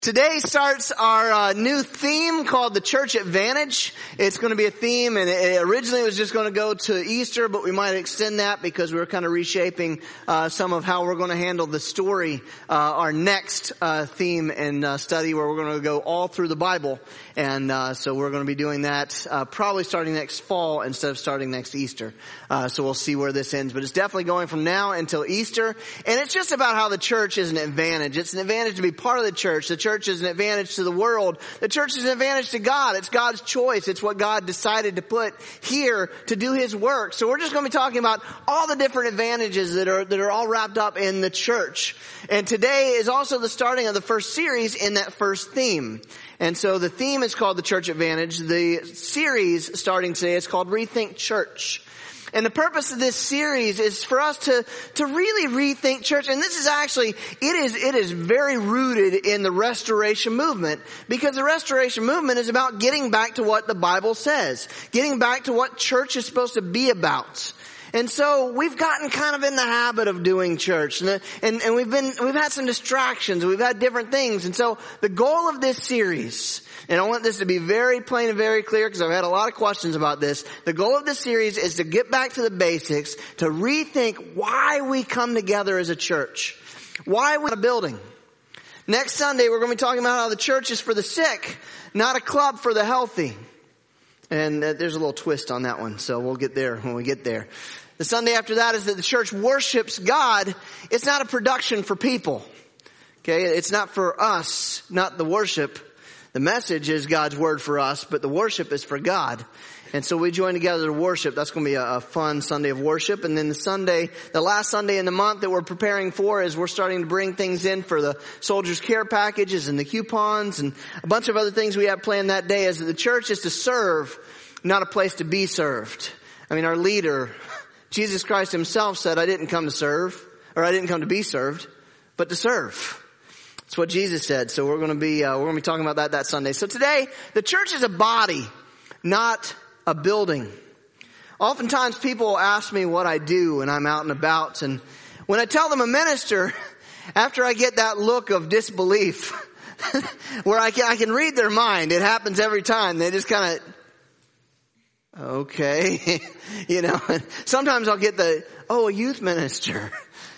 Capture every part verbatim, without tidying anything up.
Today starts our uh, new theme called the Church Advantage. It's going to be a theme, and it originally was just going to go to Easter, but we might extend that because we're kind of reshaping uh, some of how we're going to handle the story. Uh, our next uh, theme and uh, study, where we're going to go all through the Bible, and uh, so we're going to be doing that uh, probably starting next fall instead of starting next Easter. Uh, so we'll see where this ends, but it's definitely going from now until Easter, and it's just about how the church is an advantage. It's an advantage to be part of the church. The church is an advantage to the world. The church is an advantage to God. It's God's choice. It's what God decided to put here to do His work. So we're just going to be talking about all the different advantages that are that are all wrapped up in the church. And today is also the starting of the first series in that first theme. And so the theme is called the Church Advantage. The series starting today is called Rethink Church. And the purpose of this series is for us to, to really rethink church. And this is actually, it is, it is very rooted in the Restoration movement, because the Restoration movement is about getting back to what the Bible says, getting back to what church is supposed to be about. And so we've gotten kind of in the habit of doing church, and, and, and we've been, we've had some distractions, we've had different things. And so the goal of this series, and I want this to be very plain and very clear because I've had a lot of questions about this. The goal of this series is to get back to the basics, to rethink why we come together as a church, why we're a building. Next Sunday, we're going to be talking about how the church is for the sick, not a club for the healthy. And uh, there's a little twist on that one, so we'll get there when we get there. The Sunday after that is that the church worships God. It's not a production for people. Okay, it's not for us, not the worship. The message is God's word for us, but the worship is for God. And so we join together to worship. That's going to be a, a fun Sunday of worship. And then the Sunday, the last Sunday in the month that we're preparing for, is we're starting to bring things in for the soldiers' care packages and the coupons and a bunch of other things we have planned that day. Is that the church is to serve, not a place to be served. I mean, our leader, Jesus Christ Himself, said, I didn't come to serve, or I didn't come to be served, but to serve. That's what Jesus said. So we're going to be, uh, we're going to be talking about that that Sunday. So today, the church is a body, not a building. Oftentimes people ask me what I do when I'm out and about, and when I tell them a minister, after I get that look of disbelief, where I can, I can read their mind, it happens every time. They just kind of, okay, you know, sometimes I'll get the, oh, a youth minister.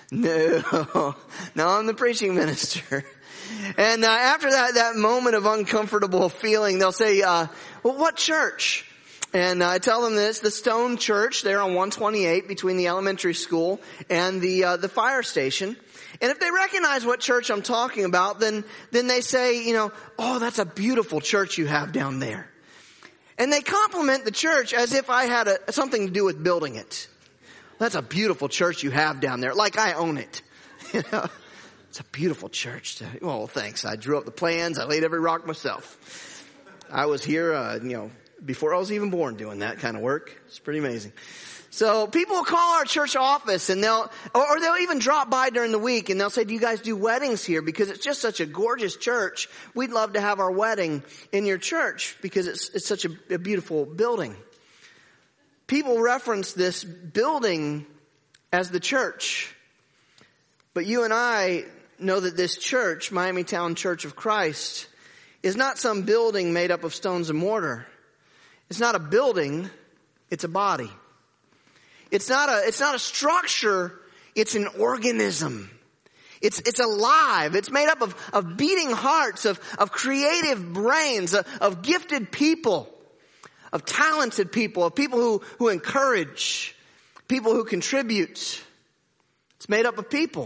No, no, I'm the preaching minister. And uh, after that, that moment of uncomfortable feeling, they'll say, uh, well, what church? And uh, I tell them this, the Stone Church there on one twenty-eight between the elementary school and the uh, the fire station. And if they recognize what church I'm talking about, then then they say, you know, oh, that's a beautiful church you have down there. And they compliment the church as if I had a, something to do with building it. That's a beautiful church you have down there, like I own it. You know, it's a beautiful church. To, well, thanks. I drew up the plans. I laid every rock myself. I was here, uh, you know, before I was even born doing that kind of work. It's pretty amazing. So people will call our church office, and they'll, or they'll even drop by during the week, and they'll say, do you guys do weddings here? Because it's just such a gorgeous church. We'd love to have our wedding in your church because it's, it's such a, a beautiful building. People reference this building as the church. But you and I know that this church, Miamitown Church of Christ, is not some building made up of stones and mortar. It's not a building, it's a body. It's not a, it's not a structure, it's an organism. It's, it's alive. It's made up of, of beating hearts, of, of creative brains, of, of gifted people, of talented people, of people who, who encourage, people who contribute. It's made up of people.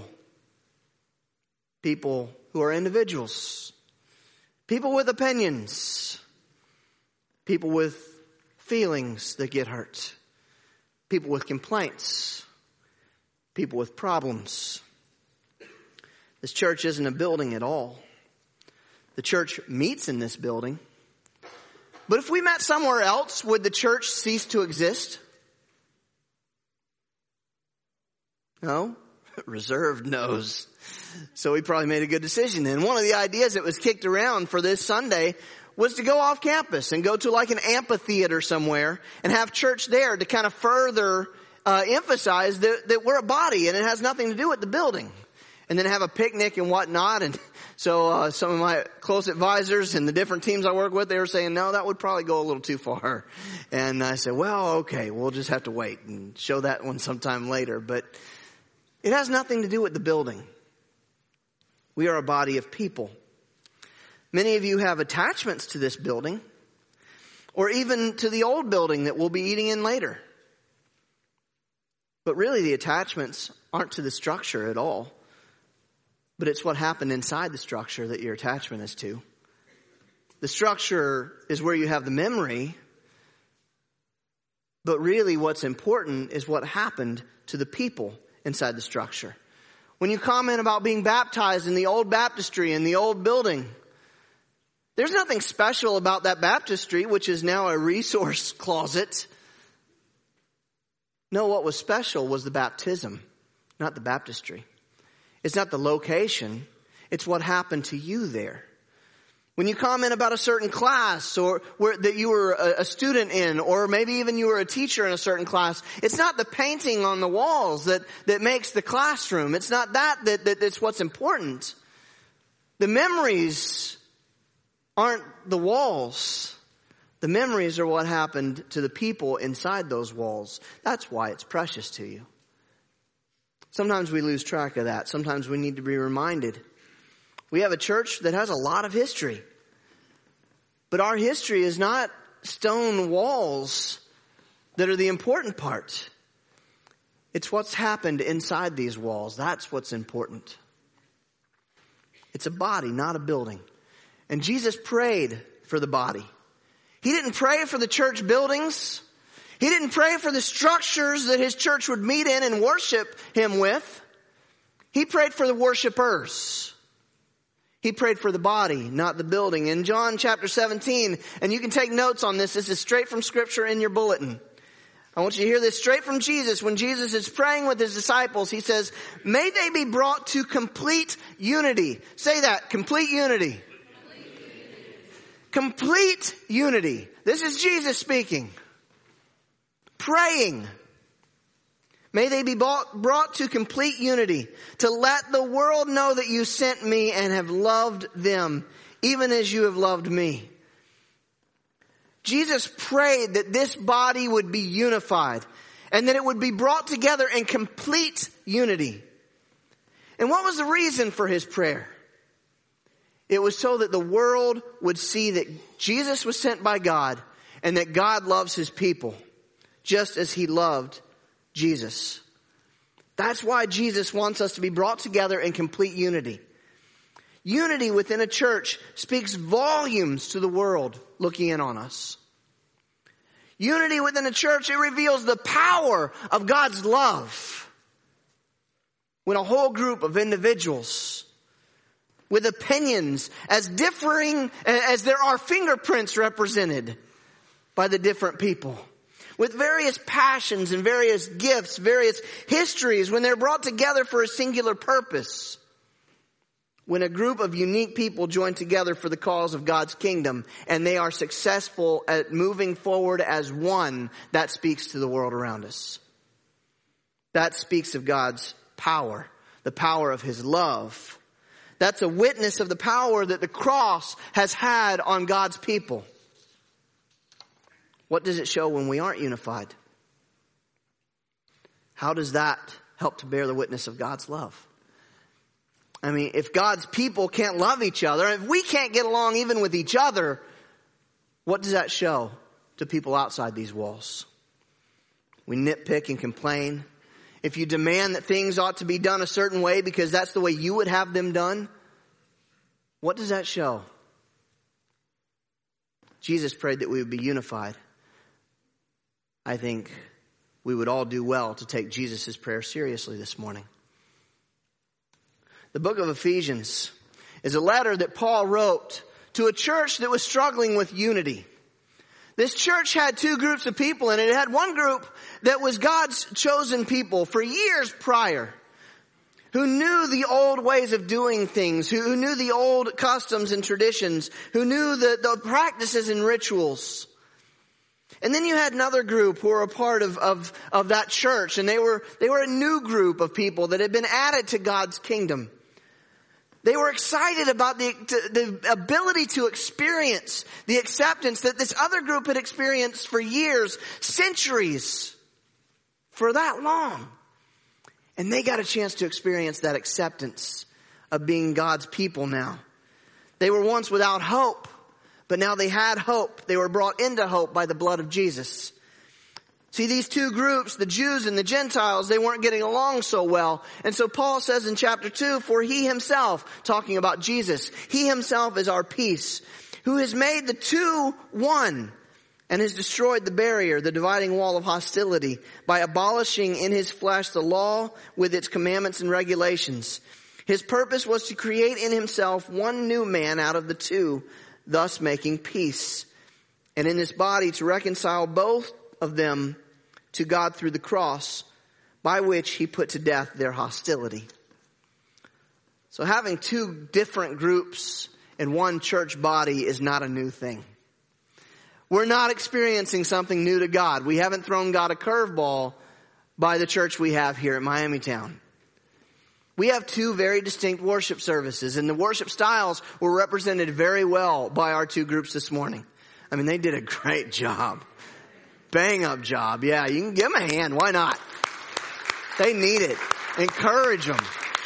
People who are individuals. People with opinions. People with feelings that get hurt. People with complaints. People with problems. This church isn't a building at all. The church meets in this building. But if we met somewhere else, would the church cease to exist? No? Reserved knows. So we probably made a good decision then. One of the ideas that was kicked around for this Sunday was to go off campus and go to like an amphitheater somewhere and have church there to kind of further uh, emphasize that, that we're a body and it has nothing to do with the building. And then have a picnic and whatnot and So uh, some of my close advisors and the different teams I work with, they were saying, no, that would probably go a little too far. And I said, well, okay, we'll just have to wait and show that one sometime later. But it has nothing to do with the building. We are a body of people. Many of you have attachments to this building, or even to the old building that we'll be eating in later. But really the attachments aren't to the structure at all. But it's what happened inside the structure that your attachment is to. The structure is where you have the memory. But really what's important is what happened to the people inside the structure. When you comment about being baptized in the old baptistry, in the old building, there's nothing special about that baptistry, which is now a resource closet. No, what was special was the baptism, not the baptistry. It's not the location. It's what happened to you there. When you comment about a certain class or where, that you were a, a student in, or maybe even you were a teacher in a certain class, it's not the painting on the walls that, that makes the classroom. It's not that, that, that that's what's important. The memories aren't the walls. The memories are what happened to the people inside those walls. That's why it's precious to you. Sometimes we lose track of that. Sometimes we need to be reminded. We have a church that has a lot of history. But our history is not stone walls that are the important part. It's what's happened inside these walls. That's what's important. It's a body, not a building. And Jesus prayed for the body. He didn't pray for the church buildings. He didn't pray for the structures that his church would meet in and worship him with. He prayed for the worshipers. He prayed for the body, not the building. In John chapter seventeen, and you can take notes on this. This is straight from Scripture in your bulletin. I want you to hear this straight from Jesus. When Jesus is praying with his disciples, he says, may they be brought to complete unity. Say that, complete unity. Complete unity. Complete unity. This is Jesus speaking. Praying. May they be brought, brought to complete unity, to let the world know that you sent me and have loved them, even as you have loved me. Jesus prayed that this body would be unified and that it would be brought together in complete unity. And what was the reason for his prayer? It was so that the world would see that Jesus was sent by God and that God loves his people, just as he loved Jesus. That's why Jesus wants us to be brought together in complete unity. Unity within a church speaks volumes to the world looking in on us. Unity within a church, it reveals the power of God's love. When a whole group of individuals with opinions as differing as there are fingerprints represented by the different people, with various passions and various gifts, various histories, when they're brought together for a singular purpose. When a group of unique people join together for the cause of God's kingdom and they are successful at moving forward as one, that speaks to the world around us. That speaks of God's power, the power of his love. That's a witness of the power that the cross has had on God's people. What does it show when we aren't unified? How does that help to bear the witness of God's love? I mean, if God's people can't love each other, if we can't get along even with each other, what does that show to people outside these walls? We nitpick and complain. If you demand that things ought to be done a certain way because that's the way you would have them done, what does that show? Jesus prayed that we would be unified. I think we would all do well to take Jesus' prayer seriously this morning. The book of Ephesians is a letter that Paul wrote to a church that was struggling with unity. This church had two groups of people in it. It had one group that was God's chosen people for years prior, who knew the old ways of doing things, who knew the old customs and traditions, who knew the, the practices and rituals. And then you had another group who were a part of, of, of that church, and they were, they were a new group of people that had been added to God's kingdom. They were excited about the, the ability to experience the acceptance that this other group had experienced for years, centuries, for that long. And they got a chance to experience that acceptance of being God's people now. They were once without hope, but now they had hope. They were brought into hope by the blood of Jesus. See, these two groups, the Jews and the Gentiles, they weren't getting along so well. And so Paul says in chapter two, for he himself, talking about Jesus, he himself is our peace, who has made the two one and has destroyed the barrier, the dividing wall of hostility, by abolishing in his flesh the law with its commandments and regulations. His purpose was to create in himself one new man out of the two, thus making peace. And in this body to reconcile both of them to God through the cross, by which he put to death their hostility. So having two different groups in one church body is not a new thing. We're not experiencing something new to God. We haven't thrown God a curveball by the church we have here at Miami Town. We have two very distinct worship services, and the worship styles were represented very well by our two groups this morning. I mean, they did a great job. Bang up job. Yeah, you can give them a hand. Why not? They need it. Encourage them.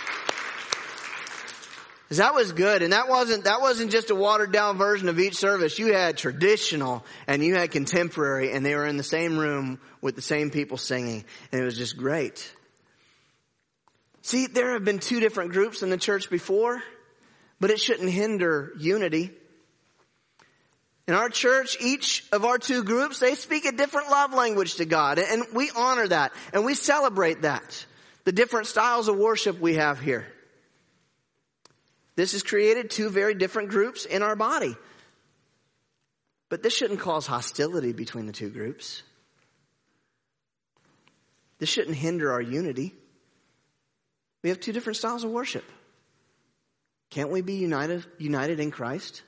Because that was good. And that wasn't, that wasn't just a watered down version of each service. You had traditional and you had contemporary, and they were in the same room with the same people singing. And it was just great. See, there have been two different groups in the church before, but it shouldn't hinder unity. In our church, each of our two groups, they speak a different love language to God. And we honor that. And we celebrate that. The different styles of worship we have here. This has created two very different groups in our body. But this shouldn't cause hostility between the two groups. This shouldn't hinder our unity. We have two different styles of worship. Can't we be united, united in Christ?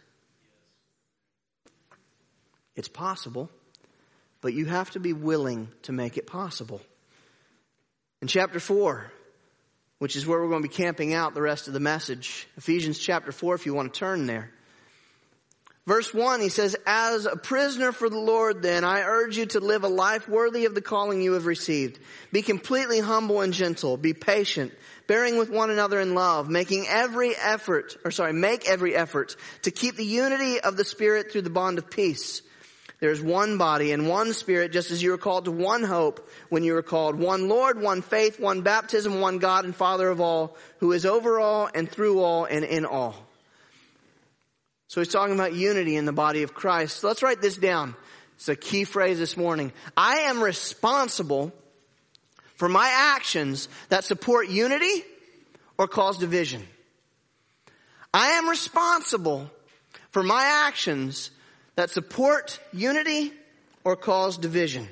It's possible, but you have to be willing to make it possible. In chapter four, which is where we're going to be camping out the rest of the message, Ephesians chapter four, if you want to turn there. Verse one, he says, as a prisoner for the Lord, then, I urge you to live a life worthy of the calling you have received. Be completely humble and gentle. Be patient, bearing with one another in love, making every effort, or sorry, make every effort to keep the unity of the Spirit through the bond of peace. There's one body and one Spirit, just as you were called to one hope when you were called. One Lord, one faith, one baptism, one God and Father of all, who is over all and through all and in all. So he's talking about unity in the body of Christ. So let's write this down. It's a key phrase this morning. I am responsible for my actions that support unity or cause division. I am responsible for my actions that support unity or cause division.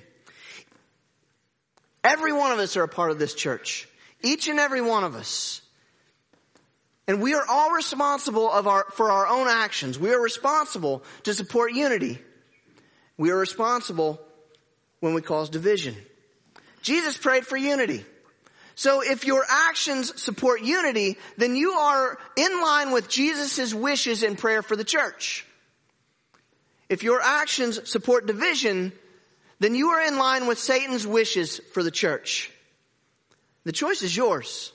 Every one of us are a part of this church. Each and every one of us. And we are all responsible of our, for our own actions. We are responsible to support unity. We are responsible when we cause division. Jesus prayed for unity. So if your actions support unity, then you are in line with Jesus' wishes in prayer for the church. If your actions support division, then you are in line with Satan's wishes for the church. The choice is yours.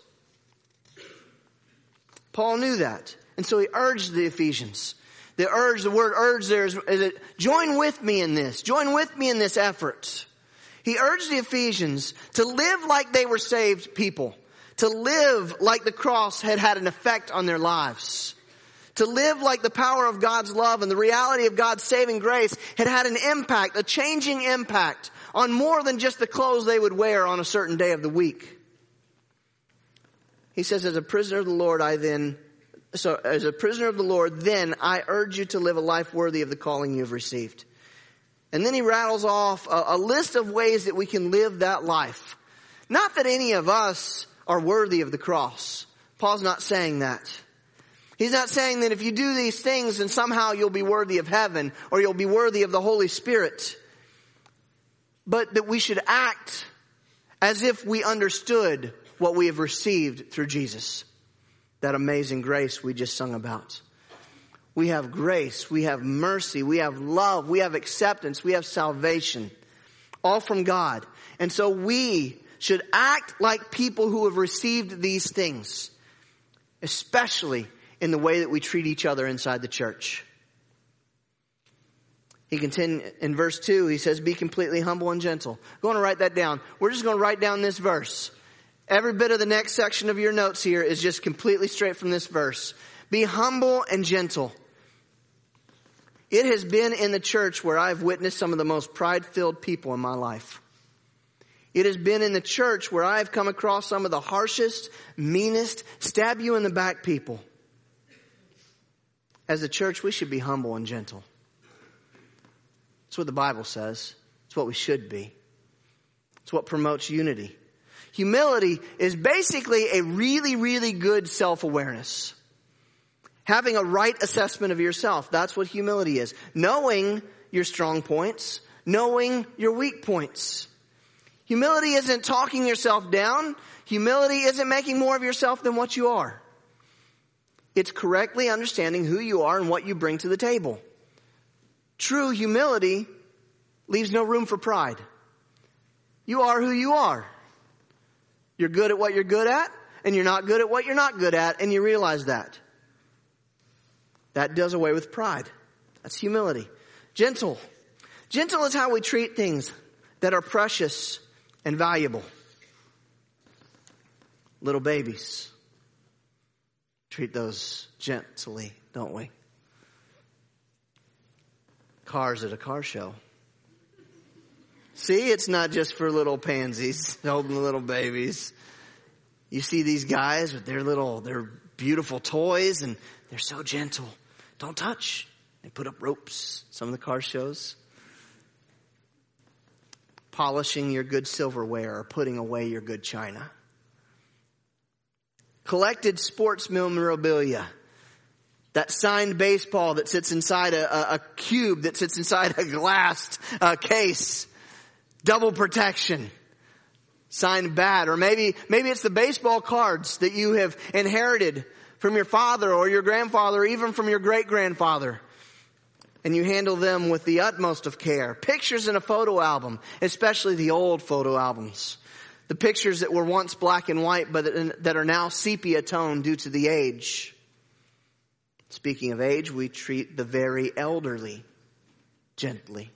Paul knew that. And so he urged the Ephesians. The urge, the word urge there is, is it, join with me in this. Join with me in this effort. He urged the Ephesians to live like they were saved people. To live like the cross had had an effect on their lives. To live like the power of God's love and the reality of God's saving grace had had an impact, a changing impact on more than just the clothes they would wear on a certain day of the week. He says, as a prisoner of the Lord, I then, so as a prisoner of the Lord, then I urge you to live a life worthy of the calling you have received. And then he rattles off a, a list of ways that we can live that life. Not that any of us are worthy of the cross. Paul's not saying that. He's not saying that if you do these things, then somehow you'll be worthy of heaven or you'll be worthy of the Holy Spirit. But that we should act as if we understood what we have received through Jesus. that amazing grace we just sung about. We have grace, we have mercy, we have love, we have acceptance, we have salvation, all from God. And so we should act like people who have received these things, especially in the way that we treat each other inside the church. He continues in verse two, he says, be completely humble and gentle. I'm going to write that down. We're just going to write down this verse. Every bit of the next section of your notes here is just completely straight from this verse. Be humble and gentle. It has been in the church where I've witnessed some of the most pride-filled people in my life. It has been in the church where I've come across some of the harshest, meanest, stab you in the back people. As a church, we should be humble and gentle. That's what the Bible says. It's what we should be. It's what promotes unity. Humility is basically a really, really good self-awareness. Having a right assessment of yourself. That's what humility is. Knowing your strong points. Knowing your weak points. Humility isn't talking yourself down. Humility isn't making more of yourself than what you are. It's correctly understanding who you are and what you bring to the table. True humility leaves no room for pride. You are who you are. You're good at what you're good at, and you're not good at what you're not good at, and you realize that. That does away with pride. That's humility. Gentle. Gentle is how we treat things that are precious and valuable. Little babies. Treat those gently, don't we? Cars at a car show. See, it's not just for little pansies holding the little babies. You see these guys with their little, their beautiful toys, and they're so gentle. Don't touch. They put up ropes. Some of the car shows. Polishing your good silverware or putting away your good china. Collected sports memorabilia. That signed baseball that sits inside a, a, a cube, that sits inside a glass uh, case. Double protection. Signed bat. Or maybe, maybe it's the baseball cards that you have inherited from your father or your grandfather, or even from your great-grandfather. And you handle them with the utmost of care. Pictures in a photo album, especially the old photo albums. The pictures that were once black and white, but that are now sepia tone due to the age. Speaking of age, we treat the very elderly gently.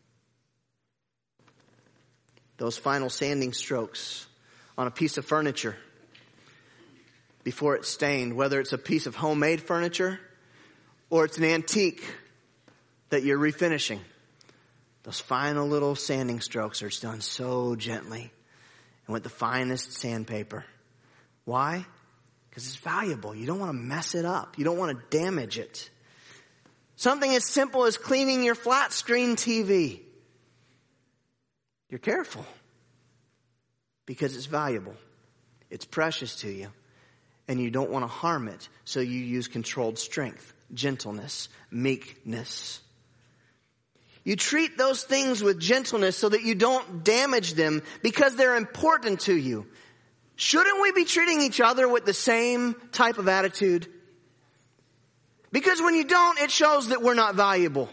Those final sanding strokes on a piece of furniture before it's stained, whether it's a piece of homemade furniture or it's an antique that you're refinishing. Those final little sanding strokes are done so gently and with the finest sandpaper. Why? Because it's valuable. You don't want to mess it up. You don't want to damage it. Something as simple as cleaning your flat screen T V. You're careful because it's valuable. It's precious to you. And you don't want to harm it. So you use controlled strength, gentleness, meekness. You treat those things with gentleness so that you don't damage them because they're important to you. Shouldn't we be treating each other with the same type of attitude? Because when you don't, it shows that we're not valuable.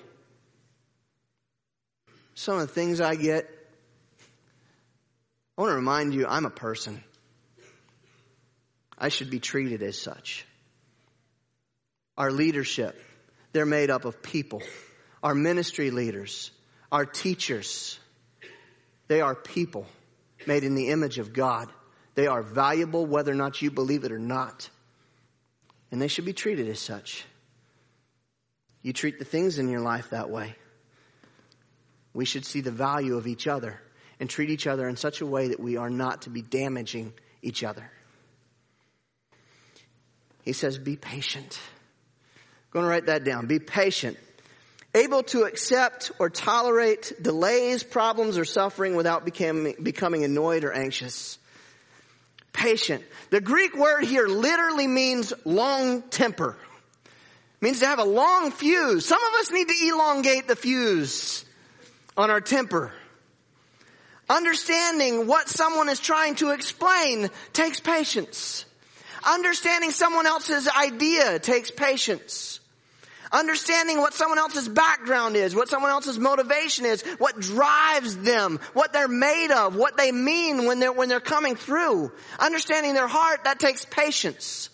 Some of the things I get, I want to remind you, I'm a person. I should be treated as such. Our leadership, they're made up of people. Our ministry leaders, our teachers, they are people made in the image of God. They are valuable whether or not you believe it or not. And they should be treated as such. You treat the things in your life that way. We should see the value of each other and treat each other in such a way that we are not to be damaging each other. He says, be patient. I'm going to write that down. Be patient. Able to accept or tolerate delays, problems, or suffering without becoming, becoming annoyed or anxious. Patient. The Greek word here literally means long temper. It means to have a long fuse. Some of us need to elongate the fuse on our temper. Understanding what someone is trying to explain takes patience. Understanding someone else's idea takes patience. Understanding what someone else's background is, what someone else's motivation is, what drives them, what they're made of, what they mean when they're, when they're coming through. Understanding their heart, that takes patience.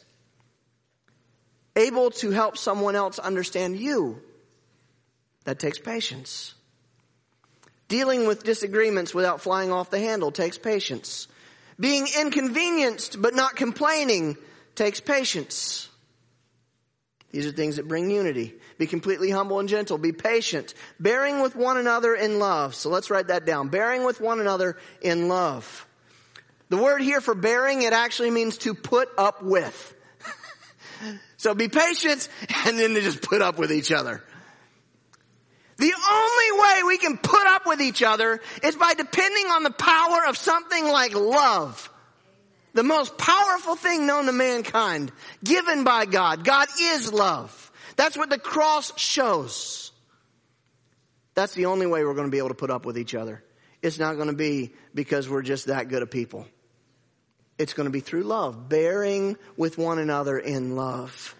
Able to help someone else understand you, that takes patience. Dealing with disagreements without flying off the handle takes patience. Being inconvenienced but not complaining takes patience. These are things that bring unity. Be completely humble and gentle. Be patient. Bearing with one another in love. So let's write that down. Bearing with one another in love. The word here for bearing, it actually means to put up with. So be patient and then to just put up with each other. The only way we can put up with each other is by depending on the power of something like love. The most powerful thing known to mankind, given by God. God is love. That's what the cross shows. That's the only way we're going to be able to put up with each other. It's not going to be because we're just that good of people. It's going to be through love, bearing with one another in love.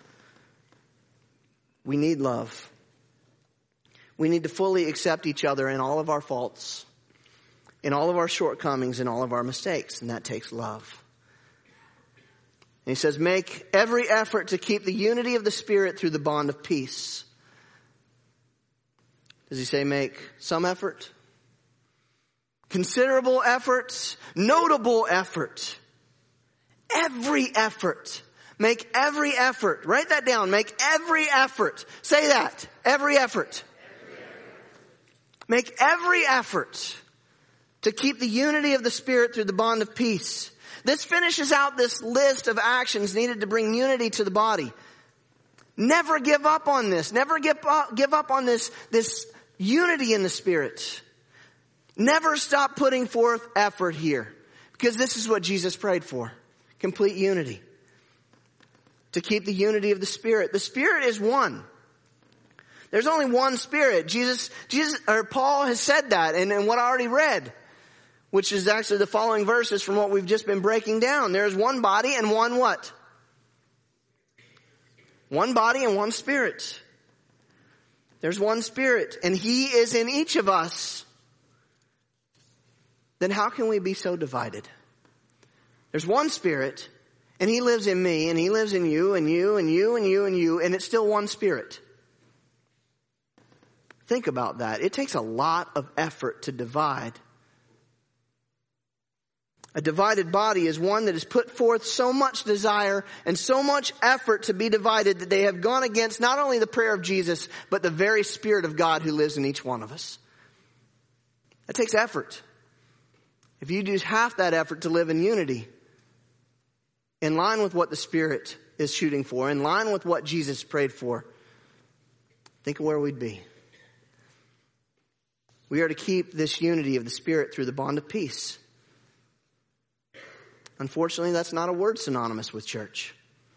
We need love. We need to fully accept each other in all of our faults, in all of our shortcomings, in all of our mistakes, and that takes love. And he says, make every effort to keep the unity of the Spirit through the bond of peace. Does he say make some effort? Considerable effort, notable effort, every effort. Make every effort. Write that down. Make every effort. Say that. Every effort. Every effort. Make every effort to keep the unity of the Spirit through the bond of peace. This finishes out this list of actions needed to bring unity to the body. Never give up on this. Never give up, give up on this, this unity in the Spirit. Never stop putting forth effort here. Because this is what Jesus prayed for. Complete unity. To keep the unity of the Spirit. The Spirit is one. There's only one Spirit. Jesus, Jesus, or Paul has said that in, in what I already read. Which is actually the following verses from what we've just been breaking down. There is one body and one what? One body and one Spirit. There's one Spirit and He is in each of us. Then how can we be so divided? There's one Spirit and He lives in me and He lives in you and you and you and you and you and it's still one Spirit. Think about that. It takes a lot of effort to divide. A divided body is one that has put forth so much desire and so much effort to be divided that they have gone against not only the prayer of Jesus, but the very Spirit of God who lives in each one of us. That takes effort. If you do half that effort to live in unity, in line with what the Spirit is shooting for, in line with what Jesus prayed for, think of where we'd be. We are to keep this unity of the Spirit through the bond of peace. Unfortunately, that's not a word synonymous with church.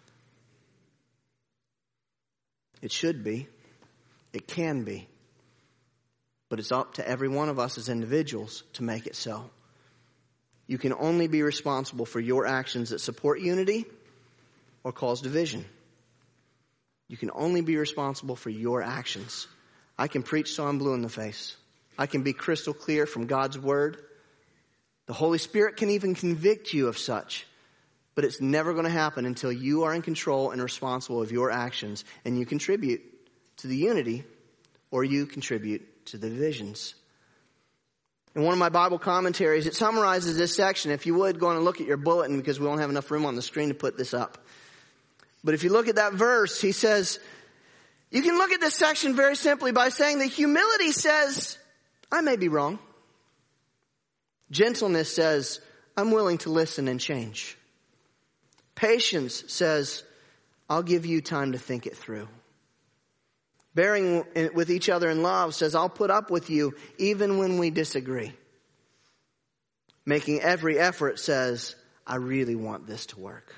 It should be. It can be. But it's up to every one of us as individuals to make it so. You can only be responsible for your actions that support unity or cause division. You can only be responsible for your actions. I can preach so I'm blue in the face. I can be crystal clear from God's word. The Holy Spirit can even convict you of such. But it's never going to happen until you are in control and responsible of your actions. And you contribute to the unity or you contribute to the divisions. In one of my Bible commentaries, it summarizes this section. If you would, go on and look at your bulletin because we won't have enough room on the screen to put this up. But if you look at that verse, he says, you can look at this section very simply by saying that humility says, I may be wrong. Gentleness says, I'm willing to listen and change. Patience says, I'll give you time to think it through. Bearing with each other in love says, I'll put up with you even when we disagree. Making every effort says, I really want this to work.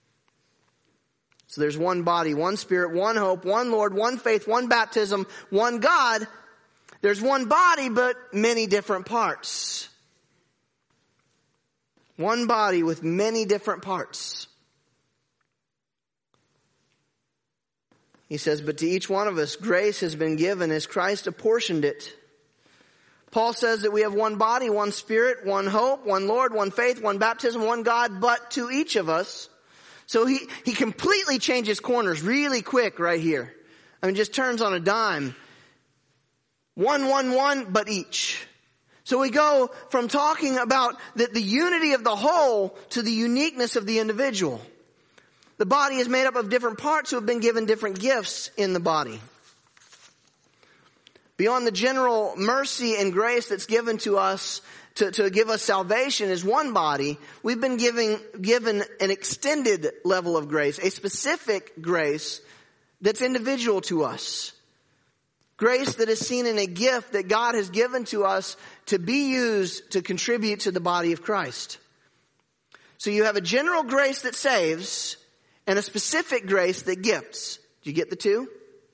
So there's one body, one Spirit, one hope, one Lord, one faith, one baptism, one God. There's one body, but many different parts. One body with many different parts. He says, but to each one of us, grace has been given as Christ apportioned it. Paul says that we have one body, one spirit, one hope, one Lord, one faith, one baptism, one God, but to each of us. So he, he completely changes corners really quick right here. I mean, just turns on a dime. One, one, one, but each. So we go from talking about the, the unity of the whole to the uniqueness of the individual. The body is made up of different parts who have been given different gifts in the body. Beyond the general mercy and grace that's given to us to, to give us salvation as one body, we've been giving, given an extended level of grace, a specific grace that's individual to us. Grace that is seen in a gift that God has given to us to be used to contribute to the body of Christ. So you have a general grace that saves and a specific grace that gifts. Do you get the two?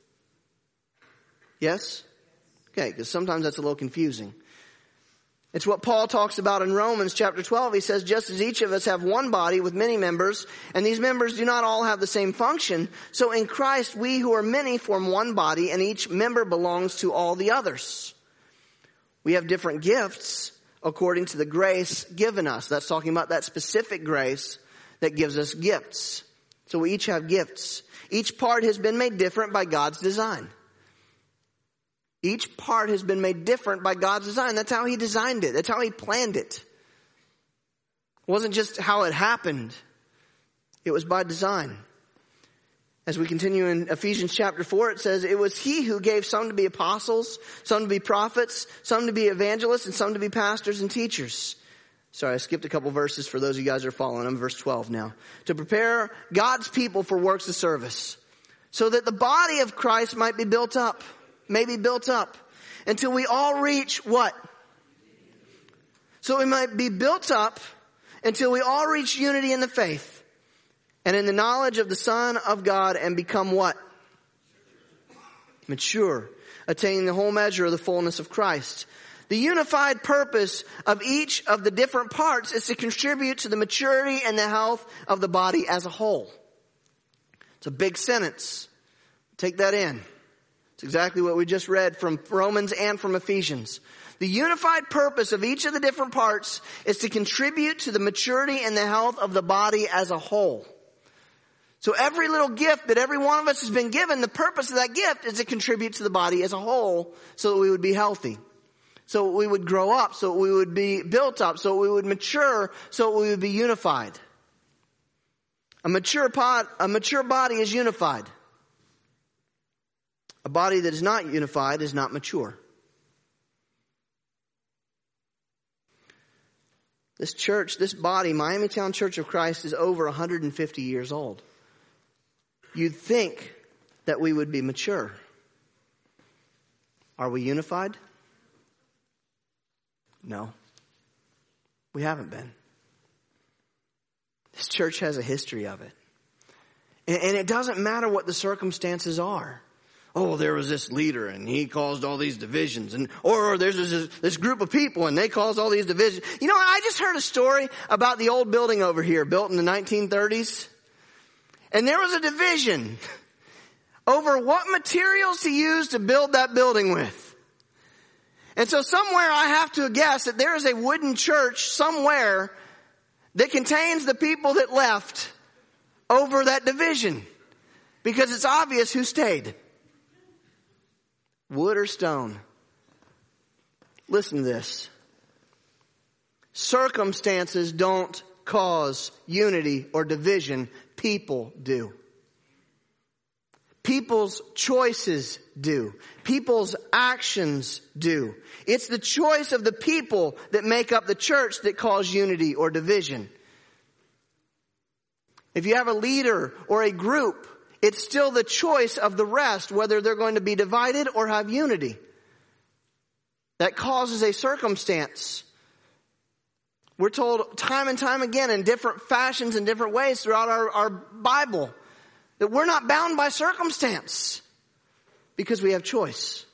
Yes? Okay, because sometimes that's a little confusing. It's what Paul talks about in Romans chapter twelve. He says, just as each of us have one body with many members, and these members do not all have the same function, so in Christ we who are many form one body, and each member belongs to all the others. We have different gifts according to the grace given us. That's talking about that specific grace that gives us gifts. So we each have gifts. Each part has been made different by God's design. Each part has been made different by God's design. That's how He designed it. That's how He planned it. It wasn't just how it happened. It was by design. As we continue in Ephesians chapter four, it says, it was He who gave some to be apostles, some to be prophets, some to be evangelists, and some to be pastors and teachers. Sorry, I skipped a couple verses for those of you guys who are following. I'm verse twelve now. To prepare God's people for works of service, so that the body of Christ might be built up. May be built up until we all reach what? So we might be built up until we all reach unity in the faith and in the knowledge of the Son of God and become what? Mature, attaining the whole measure of the fullness of Christ. The unified purpose of each of the different parts is to contribute to the maturity and the health of the body as a whole. It's a big sentence. Take that in. It's exactly what we just read from Romans and from Ephesians. The unified purpose of each of the different parts is to contribute to the maturity and the health of the body as a whole. So every little gift that every one of us has been given, the purpose of that gift is to contribute to the body as a whole so that we would be healthy. So we would grow up, so we would be built up, so we would mature, so we would be unified. A mature pod, a mature body is unified. A body that is not unified is not mature. This church, this body, Miamitown Church of Christ, is over one hundred fifty years old. You'd think that we would be mature. Are we unified? No. We haven't been. This church has a history of it. And, and it doesn't matter what the circumstances are. Oh, there was this leader and he caused all these divisions. And or, or there's this, this group of people and they caused all these divisions. You know, I just heard a story about the old building over here built in the nineteen thirties. And there was a division over what materials to use to build that building with. And so somewhere I have to guess that there is a wooden church somewhere that contains the people that left over that division. Because it's obvious who stayed. Wood or stone. Listen to this. Circumstances don't cause unity or division. People do. People's choices do. People's actions do. It's the choice of the people that make up the church that cause unity or division. If you have a leader or a group, it's still the choice of the rest whether they're going to be divided or have unity. That causes a circumstance. We're told time and time again in different fashions and different ways throughout our, our Bible that we're not bound by circumstance because we have choice.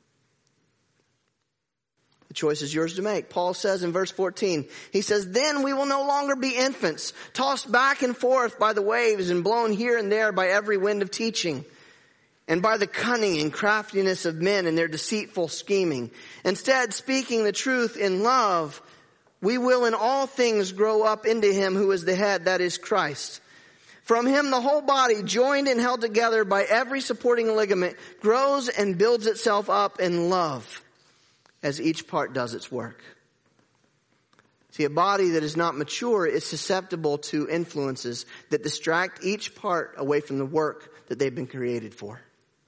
The choice is yours to make. Paul says in verse fourteen, he says, then we will no longer be infants, tossed back and forth by the waves and blown here and there by every wind of teaching. and by the cunning and craftiness of men and their deceitful scheming. Instead, speaking the truth in love, we will in all things grow up into him who is the head, that is Christ. From him the whole body, joined and held together by every supporting ligament, grows and builds itself up in love as each part does its work. See, a body that is not mature is susceptible to influences that distract each part away from the work that they've been created for.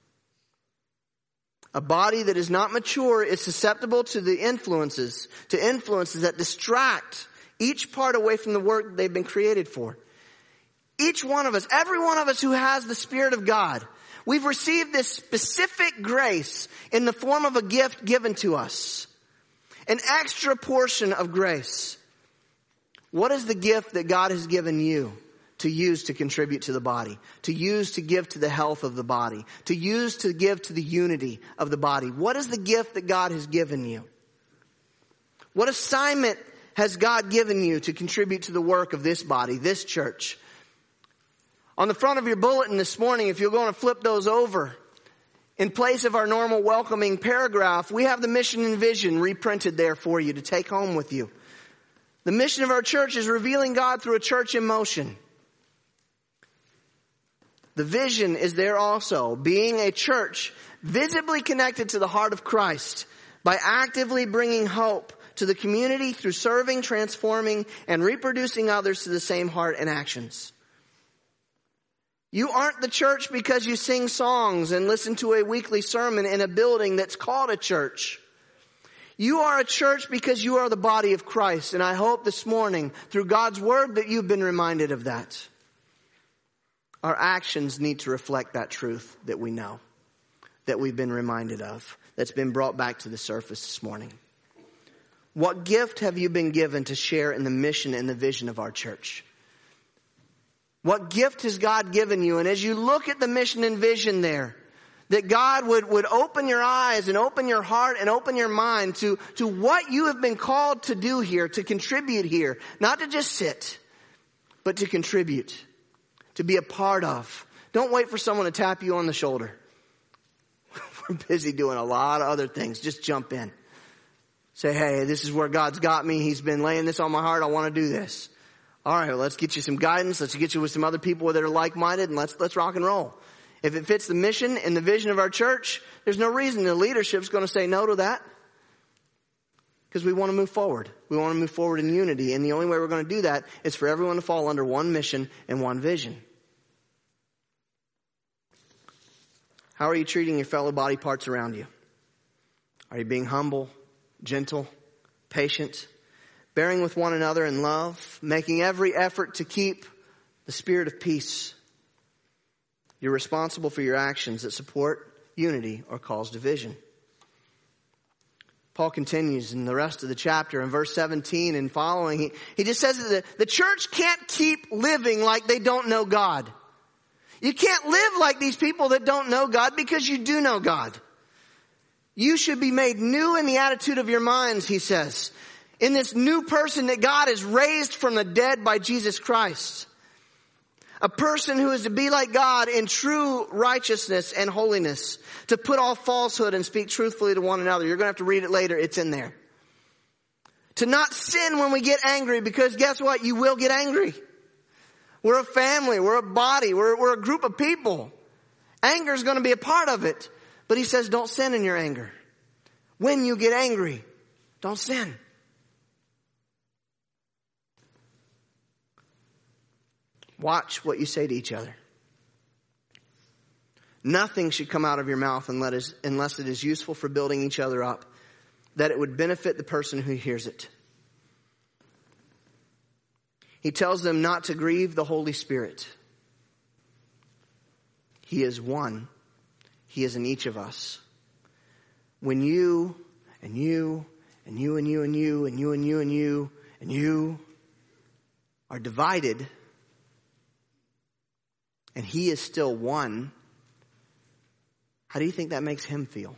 A body that is not mature is susceptible to the influences, to influences that distract each part away from the work that they've been created for. Each one of us, every one of us who has the Spirit of God, we've received this specific grace in the form of a gift given to us. An extra portion of grace. What is the gift that God has given you to use to contribute to the body? To use to give to the health of the body? To use to give to the unity of the body? What is the gift that God has given you? What assignment has God given you to contribute to the work of this body, this church? On the front of your bulletin this morning, if you're going to flip those over, in place of our normal welcoming paragraph, we have the mission and vision reprinted there for you to take home with you. The mission of our church is revealing God through a church in motion. The vision is there also, being a church visibly connected to the heart of Christ by actively bringing hope to the community through serving, transforming, and reproducing others to the same heart and actions. You aren't the church because you sing songs and listen to a weekly sermon in a building that's called a church. You are a church because you are the body of Christ. And I hope this morning, through God's word, that you've been reminded of that. Our actions need to reflect that truth that we know, that we've been reminded of, that's been brought back to the surface this morning. What gift have you been given to share in the mission and the vision of our church? What gift has God given you? And as you look at the mission and vision there, that God would, would open your eyes and open your heart and open your mind to, to what you have been called to do here, to contribute here. Not to just sit, but to contribute, to be a part of. Don't wait for someone to tap you on the shoulder. We're busy doing a lot of other things. Just jump in. Say, hey, this is where God's got me. He's been laying this on my heart. I want to do this. All right, well, let's get you some guidance. Let's get you with some other people that are like-minded, and let's let's rock and roll. If it fits the mission and the vision of our church, there's no reason the leadership's going to say no to that. Because we want to move forward. We want to move forward in unity, and the only way we're going to do that is for everyone to fall under one mission and one vision. How are you treating your fellow body parts around you? Are you being humble, gentle, patient, bearing with one another in love, making every effort to keep the spirit of peace? You're responsible for your actions that support unity or cause division. Paul continues in the rest of the chapter in verse seventeen and following. He, he just says that the, the church can't keep living like they don't know God. You can't live like these people that don't know God because you do know God. You should be made new in the attitude of your minds, he says. In this new person that God has raised from the dead by Jesus Christ. A person who is to be like God in true righteousness and holiness. To put off falsehood and speak truthfully to one another. You're going to have to read it later. It's in there. To not sin when we get angry, because guess what? You will get angry. We're a family. We're a body. We're, we're a group of people. Anger is going to be a part of it. But he says don't sin in your anger. When you get angry, don't sin. Watch what you say to each other. Nothing should come out of your mouth unless it is useful for building each other up, that it would benefit the person who hears it. He tells them not to grieve the Holy Spirit. He is one. He is in each of us. When you and you and you and you and you and you and you and you and you are divided, and he is still one, how do you think that makes him feel?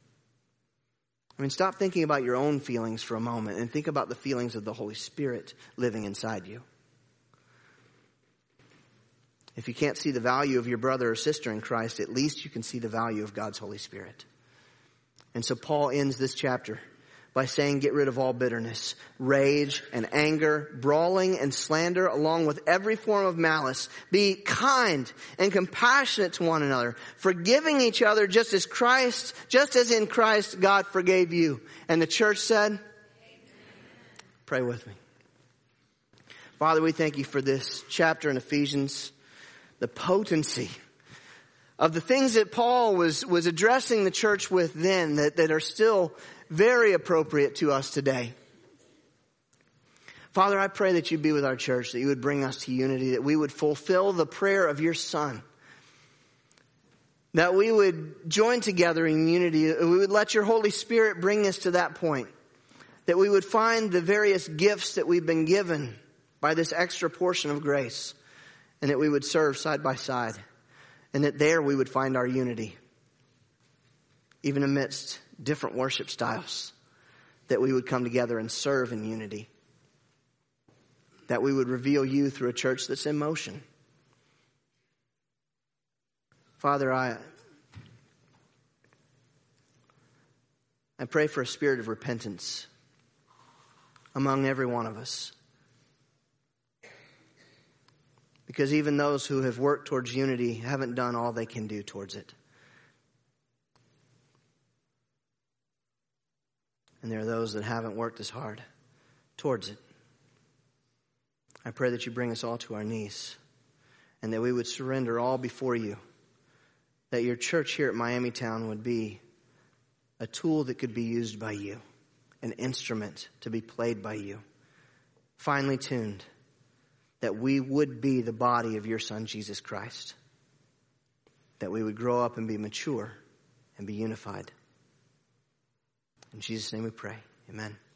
I mean, stop thinking about your own feelings for a moment and think about the feelings of the Holy Spirit living inside you. If you can't see the value of your brother or sister in Christ, at least you can see the value of God's Holy Spirit. And so Paul ends this chapter by saying, get rid of all bitterness, rage and anger, brawling and slander, along with every form of malice. Be kind and compassionate to one another, forgiving each other just as Christ, just as in Christ God forgave you. And the church said, amen. Pray with me. Father, we thank you for this chapter in Ephesians, the potency of the things that Paul was, was addressing the church with then that, that are still very appropriate to us today. Father, I pray that you'd be with our church, that you would bring us to unity, that we would fulfill the prayer of your Son, that we would join together in unity, that we would let your Holy Spirit bring us to that point, that we would find the various gifts that we've been given by this extra portion of grace, and that we would serve side by side, and that there we would find our unity, even amidst different worship styles, that we would come together and serve in unity, that we would reveal you through a church that's in motion. Father, I, I pray for a spirit of repentance among every one of us. Because even those who have worked towards unity haven't done all they can do towards it. And there are those that haven't worked as hard towards it. I pray that you bring us all to our knees and that we would surrender all before you. That your church here at Miami Town would be a tool that could be used by you, an instrument to be played by you, finely tuned, that we would be the body of your Son, Jesus Christ, that we would grow up and be mature and be unified. In Jesus' name we pray. Amen.